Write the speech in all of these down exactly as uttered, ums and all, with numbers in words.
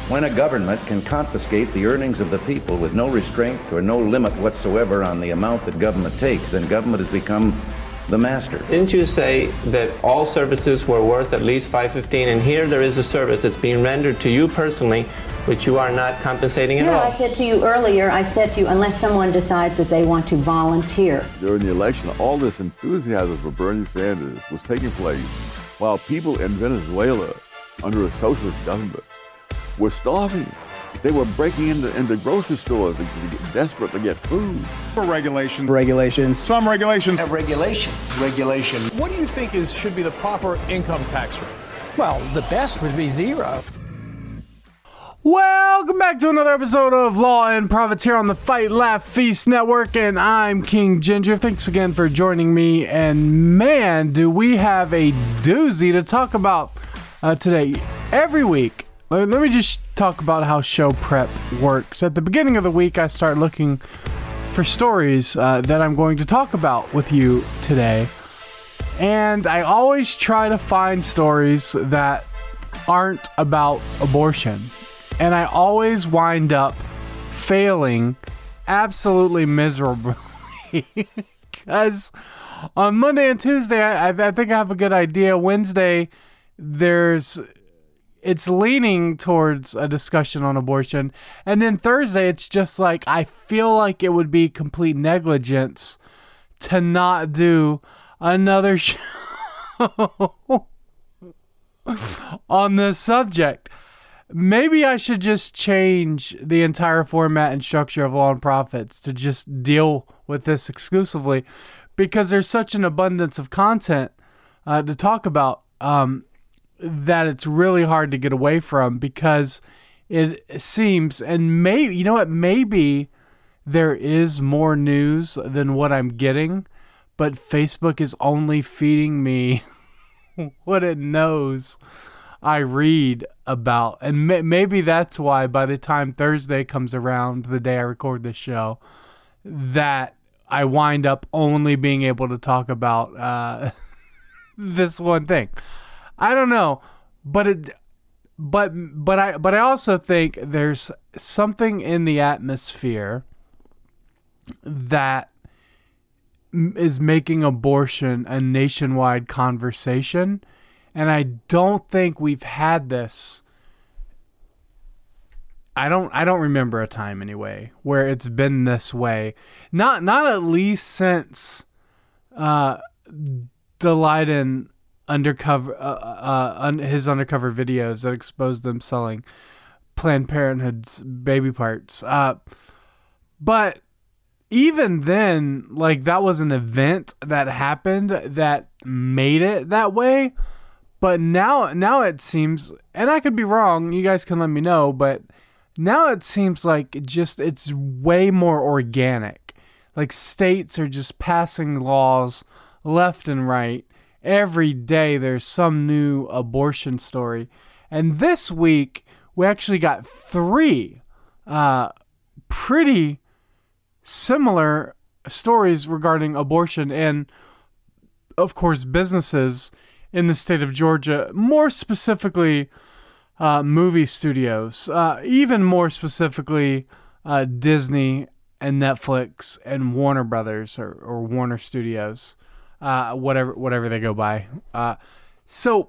When a government can confiscate the earnings of the people with no restraint or no limit whatsoever on the amount that government takes, then government has become the master. Didn't you say that all services were worth at least five fifteen, and here there is a service that's being rendered to you personally, which you are not compensating at no, all? I said to you earlier, I said to you, unless someone decides that they want to volunteer. During the election, all this enthusiasm for Bernie Sanders was taking place while people in Venezuela, under a socialist government, were starving. They were breaking into, into grocery stores, to get desperate to get food. For regulation. Regulations. Some regulations. Have regulation. Regulation. What do you think is should be the proper income tax rate? Well, the best would be zero. Welcome back to another episode of Law and Profits here on the Fight Laugh Feast Network, and I'm King Ginger. Thanks again for joining me, and man, do we have a doozy to talk about uh, today. Every week, let me just talk about how show prep works. At the beginning of the week, I start looking for stories uh, that I'm going to talk about with you today, and I always try to find stories that aren't about abortion. And I always wind up failing absolutely miserably because on Monday and Tuesday, I, I think I have a good idea. Wednesday, there's it's leaning towards a discussion on abortion. And then Thursday, it's just like I feel like it would be complete negligence to not do another show on this subject. Maybe I should just change the entire format and structure of Law and Profits to just deal with this exclusively, because there's such an abundance of content uh, to talk about um, that it's really hard to get away from, because it seems, and maybe, you know what, maybe there is more news than what I'm getting, but Facebook is only feeding me what it knows I read about, and may- maybe that's why by the time Thursday comes around, the day I record this show, that I wind up only being able to talk about uh, this one thing. I don't know, but it, but but I but I also think there's something in the atmosphere that is making abortion a nationwide conversation. And I don't think we've had this. I don't. I don't remember a time anyway where it's been this way. Not. Not at least since uh, Daleiden undercover uh, uh, un, his undercover videos that exposed them selling Planned Parenthood's baby parts. Uh, but even then, like, that was an event that happened that made it that way. But now, now it seems, and I could be wrong, you guys can let me know, but now it seems like it just, it's way more organic. Like, states are just passing laws left and right. Every day there's some new abortion story. And this week, we actually got three uh, pretty similar stories regarding abortion and, of course, businesses in the state of Georgia, more specifically uh, movie studios, uh, even more specifically uh, Disney and Netflix and Warner Brothers or, or Warner Studios, uh, whatever whatever they go by. Uh, so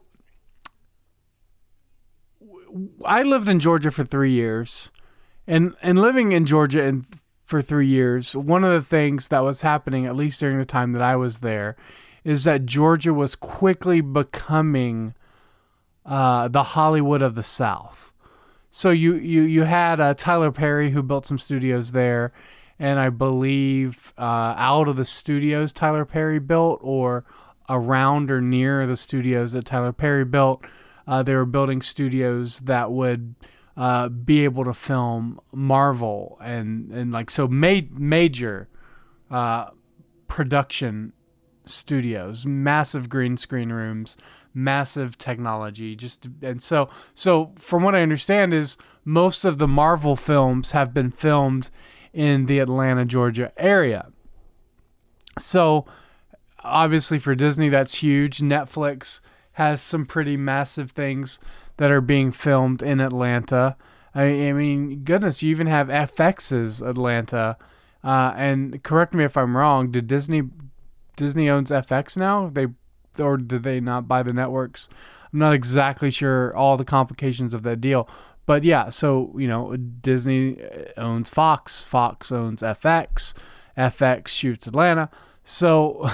I lived in Georgia for three years, and and living in Georgia in, for three years, one of the things that was happening, at least during the time that I was there, is that Georgia was quickly becoming uh, the Hollywood of the South. So you you you had uh, Tyler Perry, who built some studios there, and I believe uh, out of the studios Tyler Perry built, or around or near the studios that Tyler Perry built, uh, they were building studios that would uh, be able to film Marvel and and like so ma- major uh, production studios, massive green screen rooms, massive technology, just and so so from what I understand is most of the Marvel films have been filmed in the Atlanta, Georgia area. So obviously for Disney that's huge. Netflix has some pretty massive things that are being filmed in Atlanta. I, I mean, goodness, you even have F X's Atlanta. Uh, and correct me if I'm wrong. Did Disney Disney owns F X now? They or did they not buy the networks? I'm not exactly sure all the complications of that deal. But yeah, so you know, Disney owns Fox. Fox owns F X. F X shoots Atlanta. So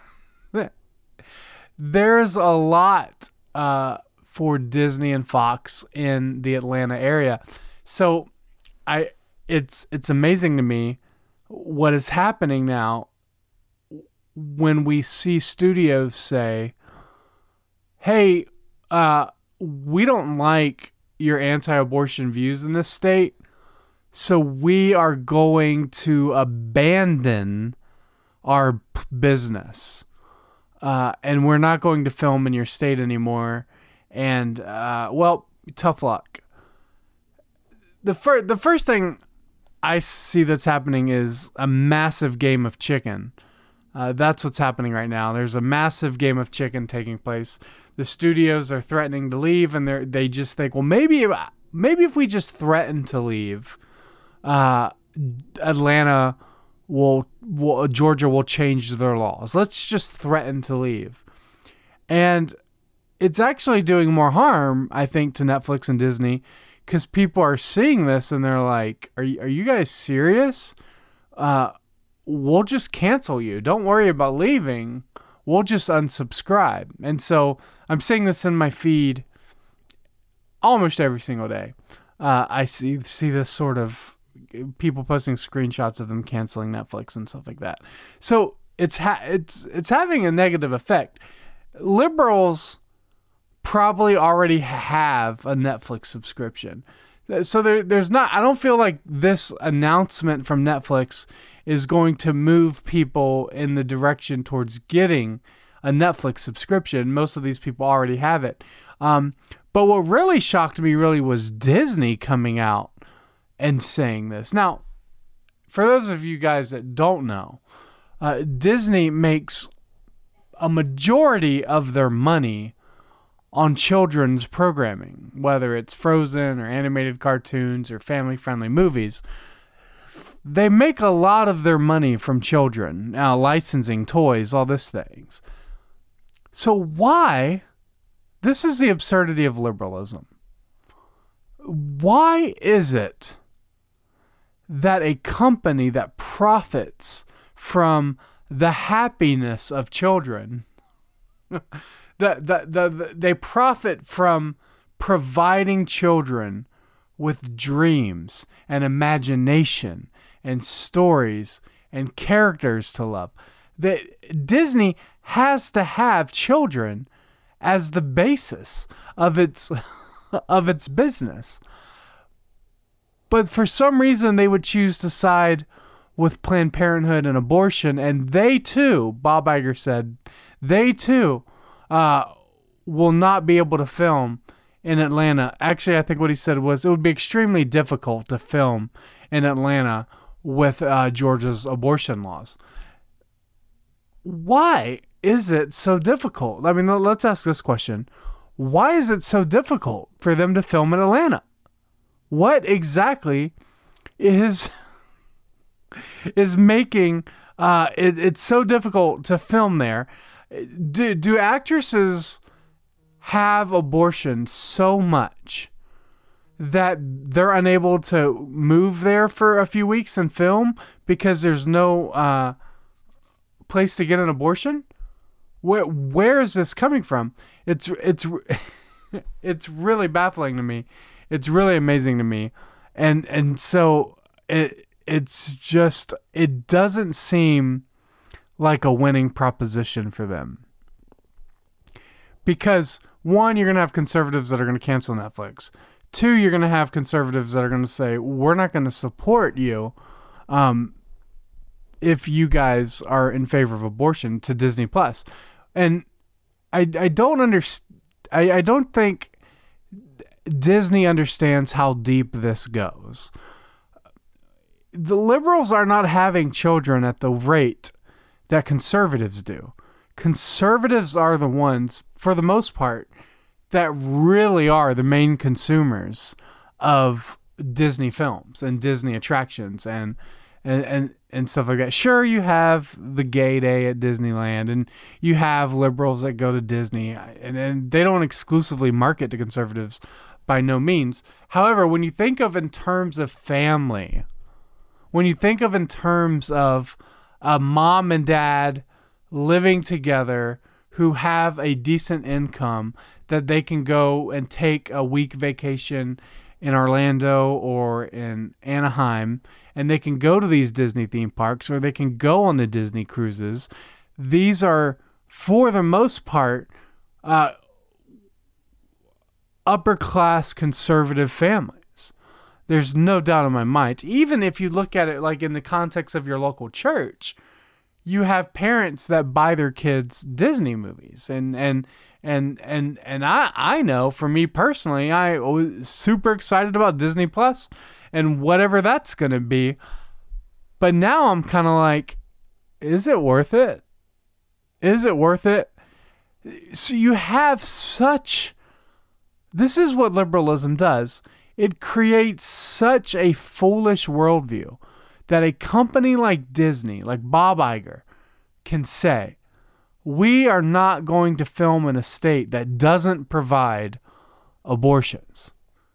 there's a lot uh, for Disney and Fox in the Atlanta area. So I, it's it's amazing to me what is happening now when we see studios say, "Hey, uh, we don't like your anti-abortion views in this state, so we are going to abandon our p- business, uh, and we're not going to film in your state anymore." And uh, well, tough luck. The first, the first thing I see that's happening is a massive game of chicken. Uh, that's what's happening right now. There's a massive game of chicken taking place. The studios are threatening to leave, and they they just think, well, maybe maybe if we just threaten to leave, uh, Atlanta will, will Georgia will change their laws. Let's just threaten to leave, and it's actually doing more harm, I think, to Netflix and Disney, because people are seeing this and they're like, "Are you, are you guys serious? Uh, we'll just cancel you. Don't worry about leaving. We'll just unsubscribe." And so I'm seeing this in my feed almost every single day. Uh, I see see this sort of people posting screenshots of them canceling Netflix and stuff like that. So it's ha- it's it's having a negative effect. Liberals probably already have a Netflix subscription. So there, there's not, I don't feel like this announcement from Netflix is going to move people in the direction towards getting a Netflix subscription. Most of these people already have it. Um, but what really shocked me really was Disney coming out and saying this. Now, for those of you guys that don't know, uh, Disney makes a majority of their money on children's programming, whether it's Frozen or animated cartoons or family-friendly movies. They make a lot of their money from children, now licensing toys, all these things. So why, this is the absurdity of liberalism. Why is it that a company that profits from the happiness of children The, the, the, the, they profit from providing children with dreams and imagination and stories and characters to love? That Disney has to have children as the basis of its of its business. But for some reason they would choose to side with Planned Parenthood and abortion, and they too, Bob Iger said, they too Uh, will not be able to film in Atlanta. Actually, I think what he said was it would be extremely difficult to film in Atlanta with uh, Georgia's abortion laws. Why is it so difficult? I mean, let's ask this question. Why is it so difficult for them to film in Atlanta? What exactly is is making uh, it, it's so difficult to film there? Do, do actresses have abortion so much that they're unable to move there for a few weeks and film because there's no uh, place to get an abortion? Where where is this coming from? It's it's it's really baffling to me. It's really amazing to me, and and so it it's just it doesn't seem like a winning proposition for them. Because one, you're going to have conservatives that are going to cancel Netflix. Two, you're going to have conservatives that are going to say, we're not going to support you um, if you guys are in favor of abortion to Disney Plus. And I, I don't understand. I, I don't think Disney understands how deep this goes. The liberals are not having children at the rate that conservatives do. Conservatives are the ones, for the most part, that really are the main consumers of Disney films and Disney attractions and and and and stuff like that. Sure, you have the gay day at Disneyland, and you have liberals that go to Disney, and, and they don't exclusively market to conservatives by no means. However, when you think of in terms of family, when you think of in terms of a mom and dad living together who have a decent income that they can go and take a week vacation in Orlando or in Anaheim, and they can go to these Disney theme parks, or they can go on the Disney cruises. These are, for the most part, uh, upper-class conservative families. There's no doubt in my mind. Even if you look at it like in the context of your local church, you have parents that buy their kids Disney movies, and and and and and I I know, for me personally, I was super excited about Disney Plus and whatever that's gonna be. But now I'm kind of like, is it worth it? Is it worth it? So you have such. This is what liberalism does. It creates such a foolish worldview that a company like Disney, like Bob Iger, can say, we are not going to film in a state that doesn't provide abortions.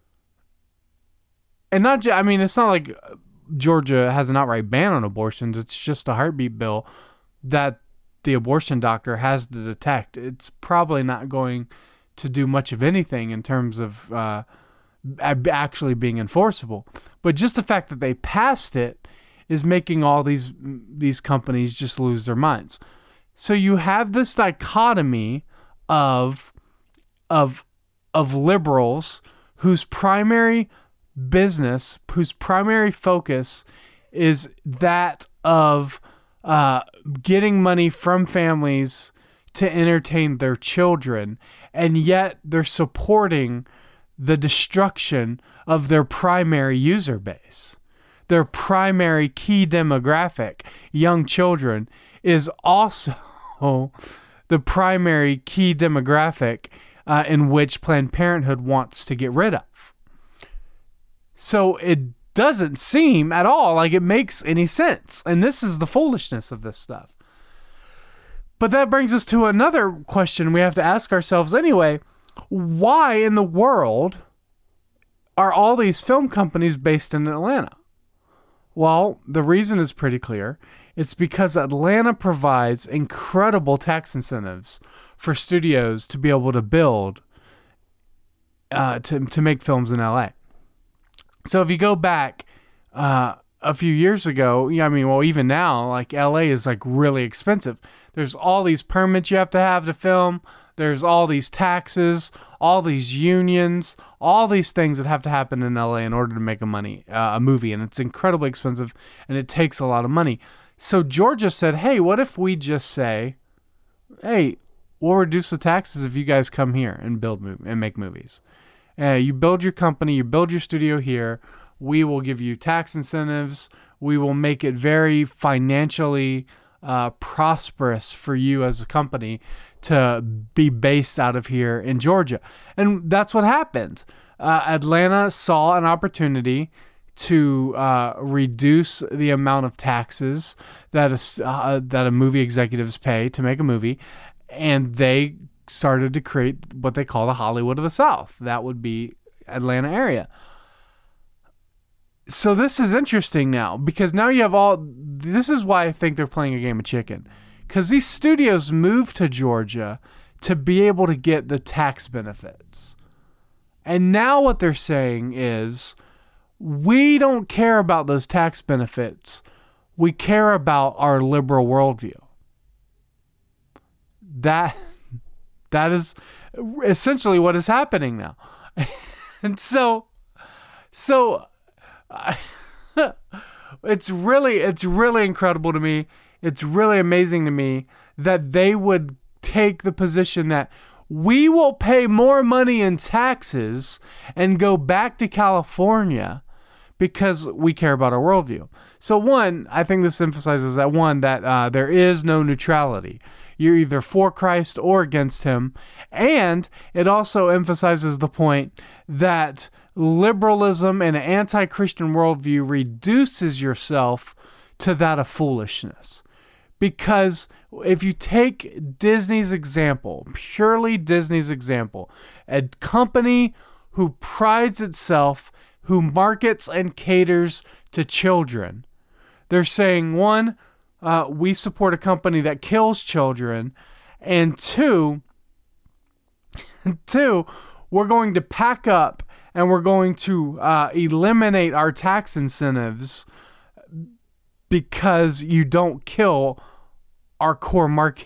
And not just, I mean, it's not like Georgia has an outright ban on abortions. It's just a heartbeat bill that the abortion doctor has to detect. It's probably not going to do much of anything in terms of uh, actually being enforceable. But just the fact that they passed it is making all these these companies just lose their minds. So you have this dichotomy of of of liberals whose primary business, whose primary focus is that of uh, getting money from families to entertain their children, and yet they're supporting the destruction of their primary user base. Their primary key demographic, young children, is also the primary key demographic uh, in which Planned Parenthood wants to get rid of. So it doesn't seem at all like it makes any sense. And this is the foolishness of this stuff. But that brings us to another question we have to ask ourselves anyway. Why in the world are all these film companies based in Atlanta? Well, the reason is pretty clear. It's because Atlanta provides incredible tax incentives for studios to be able to build, uh, to, to make films in L A. So if you go back uh, a few years ago, you know, I mean, well, even now, like L A is like really expensive. There's all these permits you have to have to film. There's all these taxes, all these unions, all these things that have to happen in L A in order to make a money, uh, a movie, and it's incredibly expensive, and it takes a lot of money. So Georgia said, hey, what if we just say, hey, we'll reduce the taxes if you guys come here and build mov- and make movies. Uh, you build your company, you build your studio here, we will give you tax incentives, we will make it very financially uh, prosperous for you as a company to be based out of here in Georgia. And that's what happened. Uh, Atlanta saw an opportunity to uh, reduce the amount of taxes that a, uh, that a movie executives pay to make a movie, and they started to create what they call the Hollywood of the South. That would be Atlanta area. So this is interesting now, because now you have all, this is why I think they're playing a game of chicken. Because these studios moved to Georgia to be able to get the tax benefits. And now what they're saying is, we don't care about those tax benefits. We care about our liberal worldview. That, that is essentially what is happening now. And so, so it's really, it's really incredible to me. It's really amazing to me that they would take the position that we will pay more money in taxes and go back to California because we care about our worldview. So one, I think this emphasizes that one, that uh, there is no neutrality. You're either for Christ or against him. And it also emphasizes the point that liberalism and an anti-Christian worldview reduces yourself to that of foolishness. Because if you take Disney's example, purely Disney's example, a company who prides itself, who markets and caters to children, they're saying, one, uh, we support a company that kills children, and two, two, we're going to pack up and we're going to uh, eliminate our tax incentives because you don't kill our core market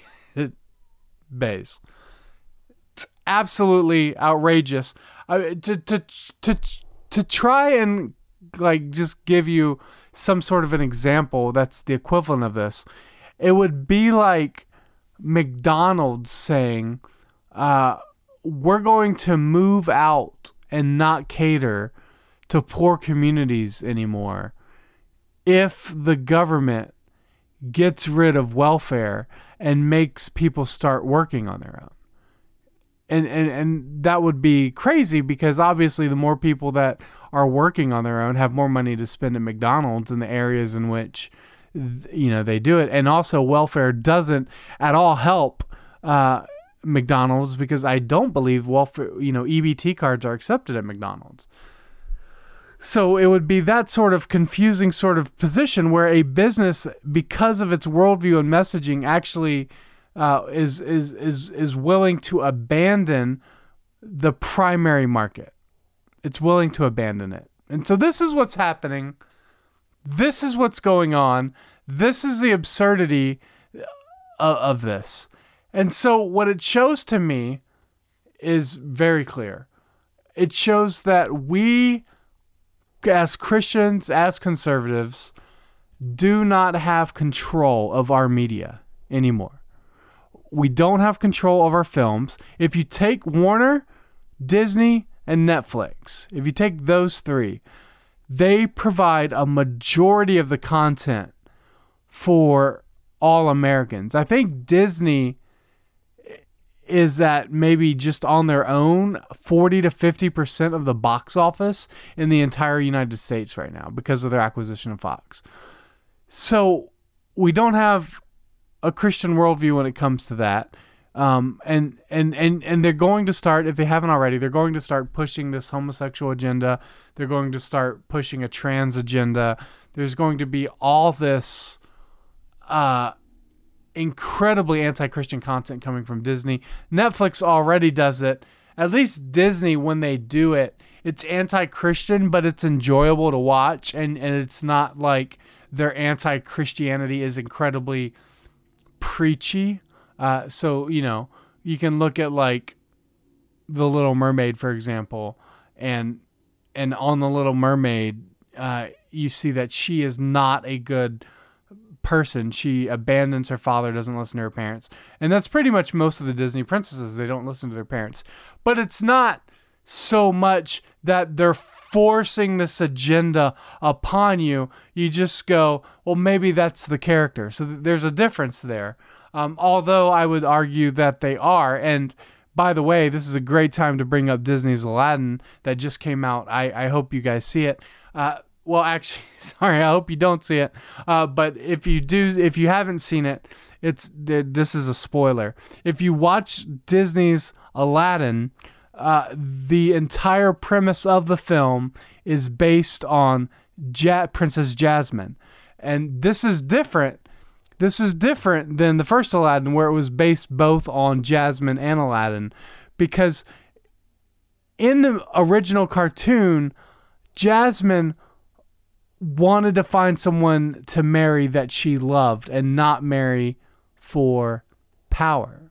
base. It's absolutely outrageous. Uh, to to to to try and like just give you some sort of an example that's the equivalent of this, it would be like McDonald's saying, uh, we're going to move out and not cater to poor communities anymore if the government gets rid of welfare and makes people start working on their own. And, and and that would be crazy, because obviously the more people that are working on their own have more money to spend at McDonald's in the areas in which, you know, they do it. And also welfare doesn't at all help uh, McDonald's, because I don't believe welfare, you know, E B T cards are accepted at McDonald's. So it would be that sort of confusing sort of position where a business, because of its worldview and messaging, actually uh, is is is is willing to abandon the primary market. It's willing to abandon it. And so this is what's happening. This is what's going on. This is the absurdity of, of this. And so what it shows to me is very clear. It shows that we, as Christians, as conservatives, do not have control of our media anymore. We don't have control of our films. If you take Warner, Disney, and Netflix, if you take those three, they provide a majority of the content for all Americans. I think Disney is at maybe just on their own forty to fifty percent of the box office in the entire United States right now because of their acquisition of Fox. So we don't have a Christian worldview when it comes to that. Um, and, and, and, and they're going to start, if they haven't already, they're going to start pushing this homosexual agenda. They're going to start pushing a trans agenda. There's going to be all this uh, incredibly anti-Christian content coming from Disney. Netflix already does it. At least Disney, when they do it, it's anti-Christian, but it's enjoyable to watch. And, and it's not like their anti-Christianity is incredibly preachy. Uh, so, you know, you can look at like The Little Mermaid, for example, and and on The Little Mermaid, uh, you see that she is not a good person. She abandons her father, doesn't listen to her parents. And that's pretty much most of the Disney princesses. They don't listen to their parents. But it's not so much that they're forcing this agenda upon you. You just go, well, maybe that's the character. So th- there's a difference there. Um, although I would argue that they are. And by the way, this is a great time to bring up Disney's Aladdin that just came out. I, I hope you guys see it. Uh, well, actually, sorry, I hope you don't see it. Uh, but if you do, if you haven't seen it, it's this is a spoiler. If you watch Disney's Aladdin, uh, the entire premise of the film is based on ja- Princess Jasmine. And this is different. This is different than the first Aladdin, where it was based both on Jasmine and Aladdin, because in the original cartoon, Jasmine wanted to find someone to marry that she loved and not marry for power.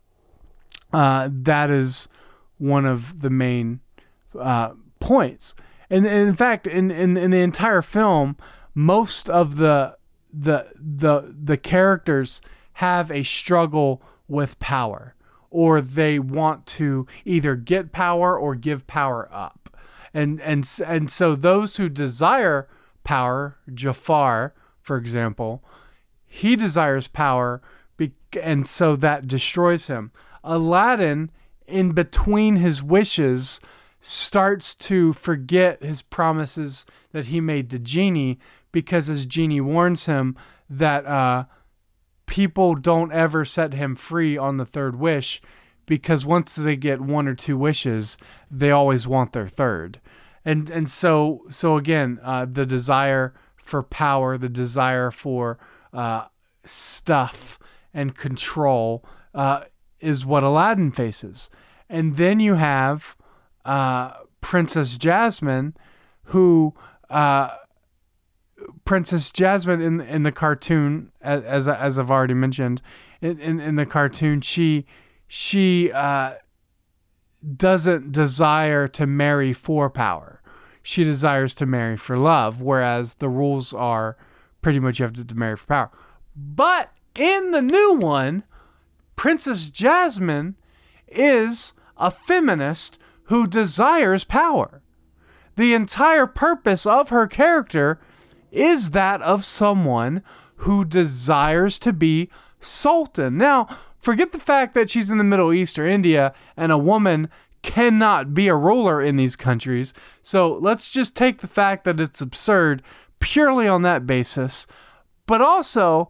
Uh, that is one of the main uh, points. And, and in fact, in, in, in the entire film, most of the the the the characters have a struggle with power, or they want to either get power or give power up. And and and so those who desire power, Jafar, for example, he desires power, be- and so that destroys him. Aladdin, in between his wishes, starts to forget his promises that he made to Genie, because as Genie warns him that uh, people don't ever set him free on the third wish, because once they get one or two wishes, they always want their third. And and so so again, uh, the desire for power, the desire for uh, stuff and control uh, is what Aladdin faces. And then you have uh, Princess Jasmine, who uh, Princess Jasmine in in the cartoon, as as I've already mentioned, in in, in the cartoon, she she uh, doesn't desire to marry for power. She desires to marry for love, whereas the rules are pretty much you have to marry for power. But in the new one, Princess Jasmine is a feminist who desires power. The entire purpose of her character is that of someone who desires to be sultan. Now, forget the fact that she's in the Middle East or India and a woman cannot be a ruler in these countries. So let's just take the fact that it's absurd purely on that basis. But also,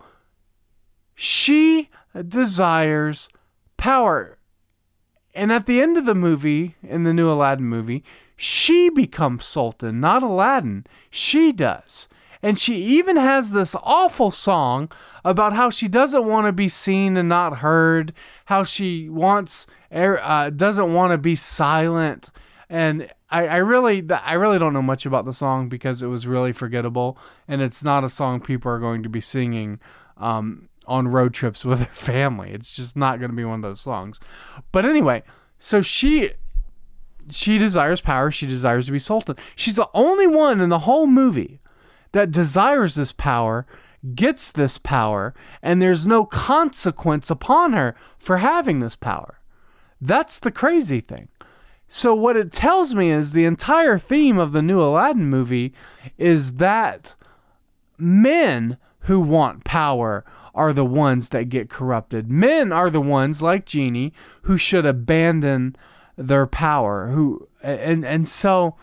she desires power. And at the end of the movie, in the new Aladdin movie, she becomes sultan, not Aladdin. She does. And she even has this awful song about how she doesn't want to be seen and not heard, how she wants uh, doesn't want to be silent. And I, I really I really don't know much about the song because it was really forgettable, and it's not a song people are going to be singing um, on road trips with their family. It's just not going to be one of those songs. But anyway, so she she desires power. She desires to be sultan. She's the only one in the whole movie that desires this power, gets this power, and there's no consequence upon her for having this power. That's the crazy thing. So what it tells me is the entire theme of the new Aladdin movie is that men who want power are the ones that get corrupted. Men are the ones, like Genie, who should abandon their power. Who and and so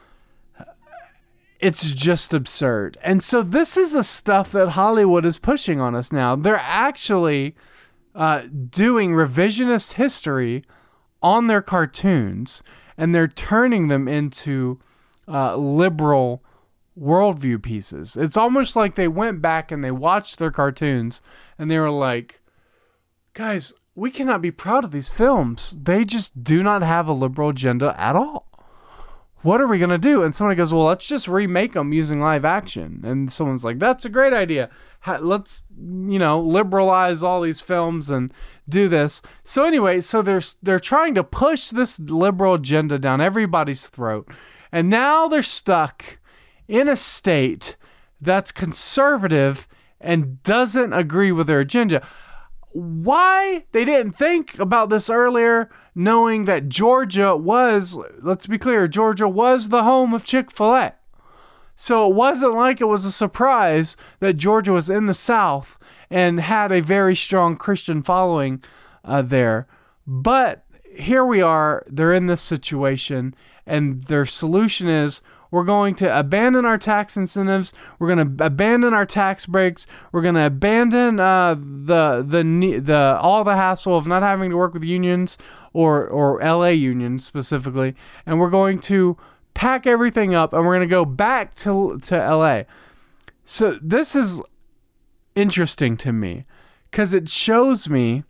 it's just absurd. And so this is the stuff that Hollywood is pushing on us now. They're actually uh, doing revisionist history on their cartoons, and they're turning them into uh, liberal worldview pieces. It's almost like they went back and they watched their cartoons, and they were like, guys, we cannot be proud of these films. They just do not have a liberal agenda at all. What are we going to do? And somebody goes, well, let's just remake them using live action. And someone's like, that's a great idea. Let's, you know, liberalize all these films and do this. So anyway, so they're, they're trying to push this liberal agenda down everybody's throat. And now they're stuck in a state that's conservative and doesn't agree with their agenda. Why they didn't think about this earlier, knowing that Georgia was, let's be clear, Georgia was the home of Chick-fil-A. So it wasn't like it was a surprise that Georgia was in the South and had a very strong Christian following uh, there. But here we are, they're in this situation, and their solution is, we're going to abandon our tax incentives. We're going to abandon our tax breaks. We're going to abandon uh, the the the all the hassle of not having to work with unions or or L A unions specifically, and we're going to pack everything up and we're going to go back to to L A. So this is interesting to me because it shows me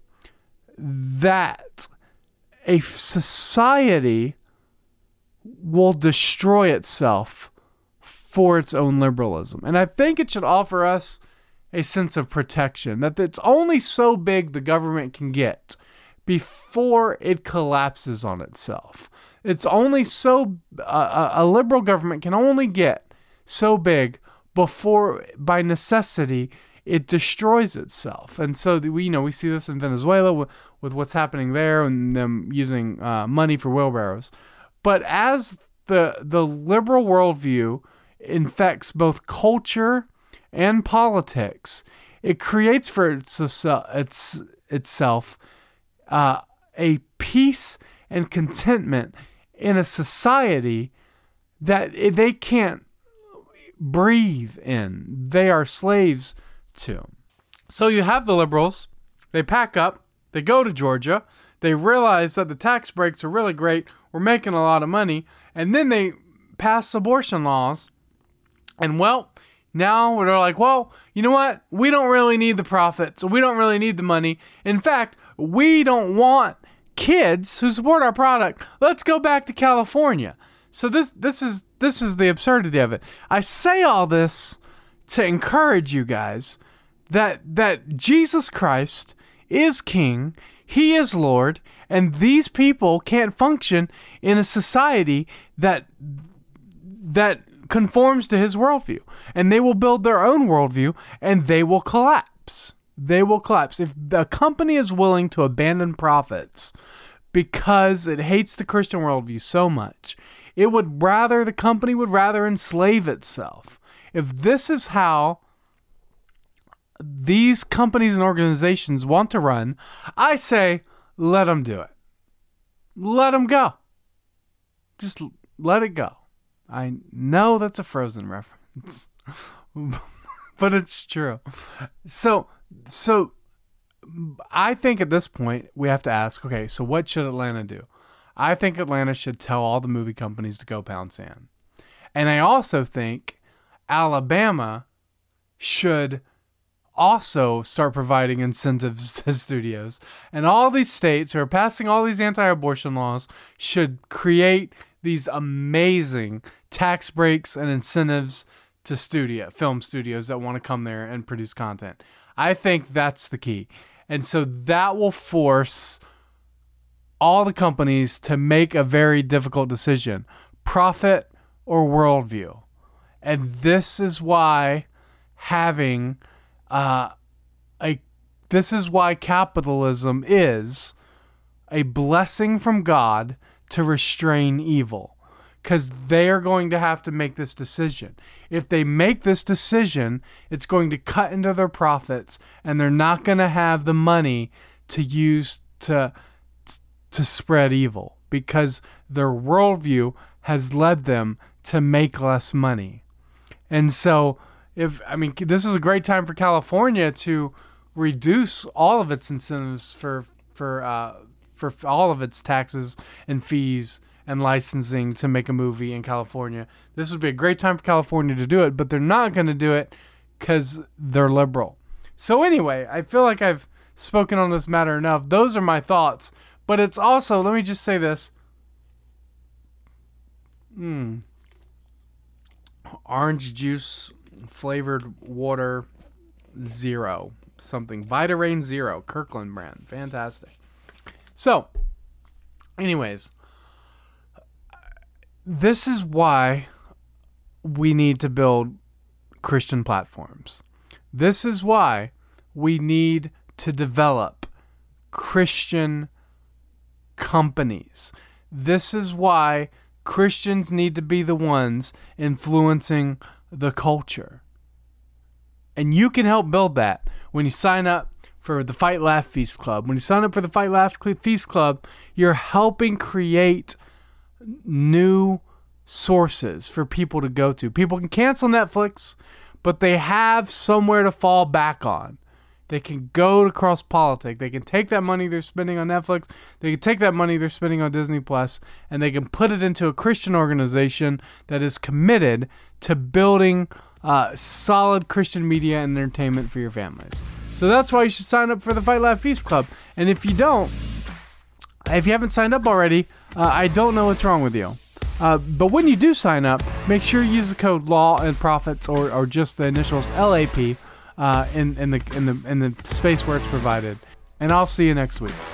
that a society will destroy itself for its own liberalism. And I think it should offer us a sense of protection, that it's only so big the government can get before it collapses on itself. It's only so, uh, a liberal government can only get so big before, by necessity, it destroys itself. And so we, you know, we see this in Venezuela with, with what's happening there and them using uh, money for wheelbarrows. But as the the liberal worldview infects both culture and politics, it creates for its, its, itself uh, a peace and contentment in a society that they can't breathe in. They are slaves to. So you have the liberals. They pack up. They go to Georgia. They realize that the tax breaks are really great. We're making a lot of money. And then they pass abortion laws. And well, now they're like, well, you know what? We don't really need the profits. We don't really need the money. In fact, we don't want kids who support our product. Let's go back to California. So this this is this is the absurdity of it. I say all this to encourage you guys that that Jesus Christ is King, He is Lord, and these people can't function in a society that that conforms to His worldview. And they will build their own worldview, and they will collapse. They will collapse. If the company is willing to abandon profits because it hates the Christian worldview so much, it would rather, the company would rather enslave itself. If this is how these companies and organizations want to run, I say, let them do it. Let them go. Just let it go. I know that's a Frozen reference, but it's true. So, so I think at this point we have to ask, okay, so what should Atlanta do? I think Atlanta should tell all the movie companies to go pound sand. And I also think Alabama should also start providing incentives to studios. And all these states who are passing all these anti-abortion laws should create these amazing tax breaks and incentives to studio, film studios that want to come there and produce content. I think that's the key. And so that will force all the companies to make a very difficult decision: profit or worldview. And this is why having uh, a this is why capitalism is a blessing from God to restrain evil, because they are going to have to make this decision. If they make this decision, it's going to cut into their profits, and they're not going to have the money to use to to spread evil, because their worldview has led them to make less money. And so, if I mean, this is a great time for California to reduce all of its incentives for for uh, for all of its taxes and fees and licensing to make a movie in California. This would be a great time for California to do it, but they're not going to do it because they're liberal. So anyway, I feel like I've spoken on this matter enough. Those are my thoughts. But it's also, let me just say this. Hmm. Orange juice flavored water zero. Something. Vitarain Zero. Kirkland brand. Fantastic. So, anyways. This is why we need to build Christian platforms. This is why we need to develop Christian companies. This is why Christians need to be the ones influencing the culture. And you can help build that when you sign up for the Fight Laugh Feast Club. When you sign up for the Fight Laugh Feast Club, you're helping create new sources for people to go to. People can cancel Netflix, but they have somewhere to fall back on. They can go to CrossPolitic. They can take that money they're spending on Netflix. They can take that money they're spending on Disney Plus, and they can put it into a Christian organization that is committed to building uh, solid Christian media and entertainment for your families. So that's why you should sign up for the Fight Laugh Feast Club. And if you don't, if you haven't signed up already, uh, I don't know what's wrong with you. Uh, but when you do sign up, make sure you use the code Law and Profits, or, or just the initials L A P, uh, in in the in the in the space where it's provided. And I'll see you next week.